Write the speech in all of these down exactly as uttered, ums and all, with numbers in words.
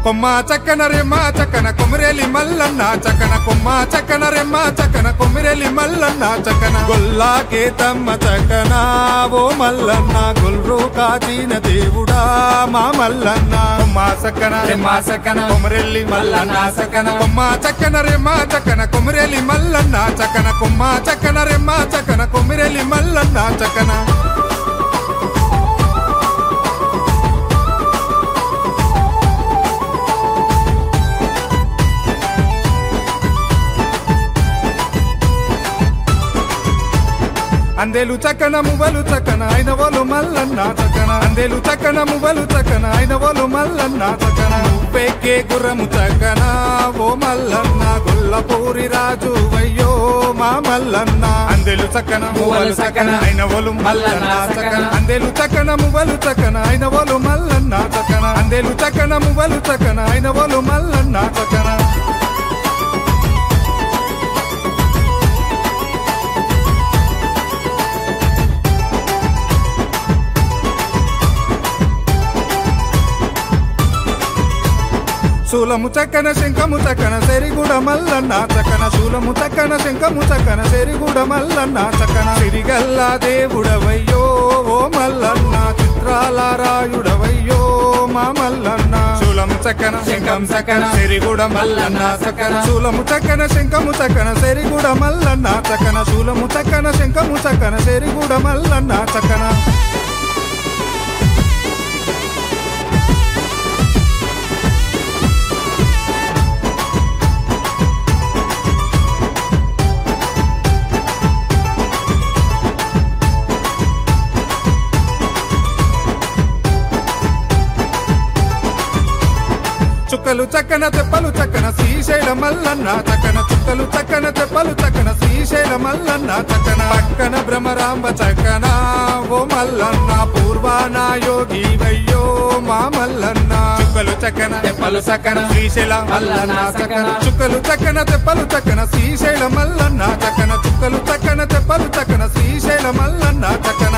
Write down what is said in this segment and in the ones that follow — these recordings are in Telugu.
కొమ్మ చక్కన రెమ్మ చక్కన కొమిరెలి మల్లన్న చక్కన కొమ్మ చక్కన రెమ్మ చక్కన కొమిరెలి మల్లన్న చక్కన గొల్లాకే తమ్మ చక్కన ఓ మల్లన్న గొల్రు కాచిన దేవుడా మా మల్లన్న కొమ్మ చక్కన రెమ్మ చక్కన కొమిరెలి మల్లన్న చక్కన కొమ్మ చక్కన రెమ్మ చక్కన కొమిరెలి మల్లన్న చక్కన కొమ్మ చక్కన రెమ్మ చక్కన కొమిరెలి మల్లన్న చక్కన అందేలు చక్కన మువ్వలు చక్కన అయినవోలు మల్లన్న చక్కన అందేలు చక్కన మువ్వలు చక్కన అయినవోలు మల్లన్న చక్కన నువ్వెక్కే గుర్రము చక్కన ఓ మల్లన్న గొల్లపూరి రాజు వయ్యో మా మల్లన్న అందేలు చక్కన మువ్వలు చక్కన అయినవోలు మల్లన్న చక్కన అందేలు చక్కన మువ్వలు చక్కన అయినవోలు మల్లన్న చక్కన అందేలు చక్కన మువ్వలు చక్కన అయినవోలు మల్లన్న చక్కన శూలము చక్కన శంఖము చక్కన సెరిగూడ మల్లన్న చక్కన శూలము చక్కన శంఖము చక్కన సెరిగూడ మల్లన్న చక్కన సిరిగల్ల దేవుడవయ్యో ఓ మల్లన్న చిత్రాల రాయుడవయ్యో మా మల్లన్న శూలము చక్కన శంఖం చక్కన సెరిగూడ మల్లన్న చక్కన శూలము చక్కన శంఖము చక్కన సెరిగూడ మల్లన్న చక్కన శూలము చక్కన శంఖము చక్కన సెరిగూడ మల్లన్న చక్కన చుక్కలు చక్కన తెప్పలు చక్కన శ్రీశైల మల్లన్న చక్కన చుక్కలు చక్కన తెప్పలు చక్కన శ్రీశైల మల్లన్న చక్కన పక్కన భ్రమరాంబ చక్కన ఓ మల్లన్న పూర్వాన యోగి వయ్యో మా మల్లన్న చుక్కలు చక్కన తెప్పలు చక్కన శ్రీశైల మల్లన్న చక్కన చుక్కలు చక్కన తెప్పలు చక్కన శ్రీశైల మల్లన్న చక్కన చుక్కలు చక్కన తెప్పలు చక్కన శ్రీశైల మల్లన్న చక్కన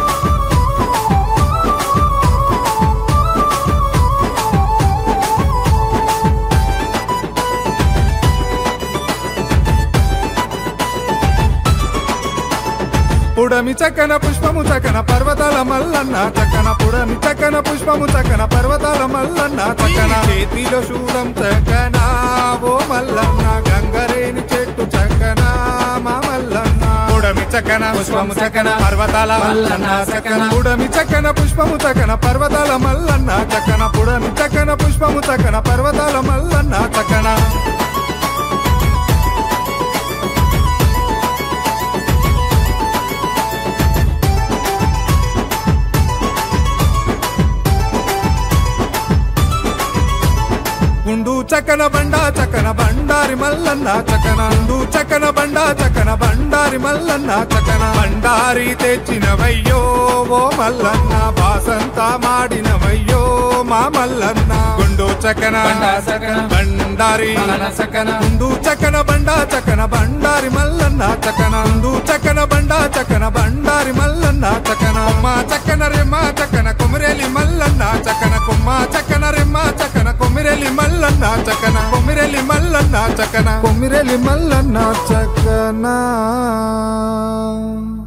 పుడమి చక్కన పుష్పము చక్కన పర్వతాల మల్లన్న చక్కన పుడమి చక్కన పుష్పము చక్కన పర్వతాల మల్లన్న చక్కన చేతిలో శూలం చక్కన ఓ మల్లన్న గంగరేని చెట్టు చక్కన మా మల్లన్న పుడమి చక్కన పుష్పము చక్కన పర్వతాల మల్లన్న చక్కన పుడమి చక్కన పుష్పము చక్కన పర్వతాల మల్లన్న చక్కన పుడమి చక్కన పుష్పము చక్కన పర్వతాల మల్లన్న చక్కన గుండు చక్కన బండా చక్కన బండారి మల్లన్న చక్కన గుండు చక్కన బండా చక్కన బండారి మల్లన్న చక్కన బండారి తెచ్చినవయ్యో ఓ మల్లన్న బాసంతా మాడినవయ్యో మా మల్లన్న గుండు చక్కన బండారి చక్కన గుండు చక్కన బండా చక్కన బండారి మల్లన్న చక్కన గుండు చక్కన బండా చక్కన బండారి మల్లన్న చక్కన కొమ్మ చక్కన రెమ్మ చక్కన కొమిరెలి మల్లన్న చక్కన కొమ్మ చక్కన రెమ్మ చక్కన కొమిరెలి మల్లన్న చక్కన కొమిరెలి మల్లన్న చక్కన కొమిరెలి మల్లన్న చక్కన